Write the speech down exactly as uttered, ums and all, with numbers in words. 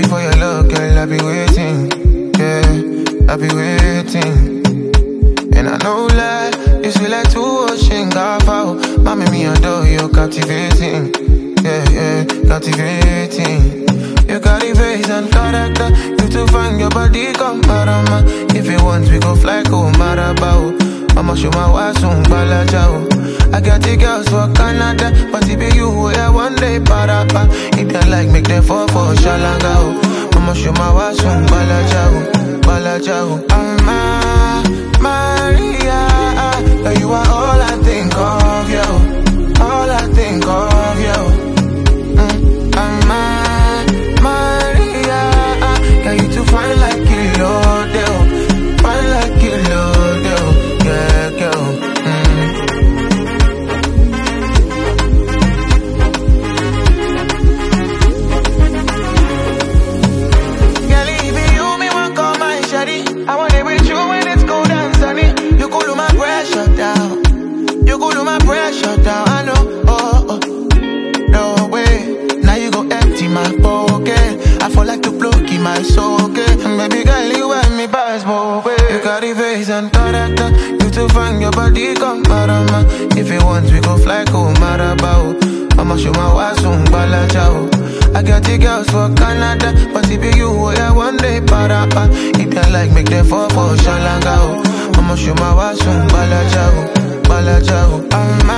for your love, girl, I be waiting. Yeah, I be waiting. And I know lie, you sweet like two ocean golf out. Mommy, me adore you, captivating. Yeah, yeah, captivating. You got the face and character. You to find your body, come marama. If you want, we go fly, go marabao. I'ma show my wife soon, balajao. I got the girls for Canada, but it be you who I one day parapa. If they like, make them fall for shalangao. I'ma show my wife soon, balajao, balajao. I'm a Maria, you are all I think of, yo. All I think of, yo. Mm, I'm a Maria, yeah, you too fine like kilo, deo. Fine like kilo, deo. Yeah, girl. Mm. Girl, even you, me want call my shawty. I want it with you when it's cold and sunny. You cool my pressure down. You cool my pressure down. I know, oh, oh. No way. Now you go empty my pocket. I feel like to plug in my socket. Baby girl, you want me pass both ways. You got the face and character. You to find your body, come marama. If you want, we go fly, go marabao. I'ma show my wife soon, balajao. I got the girls for Canada, but it be you who I one day parapa. If they like, make them fall for shalangao. I'ma show my wife soon, balajao, balajao. I'm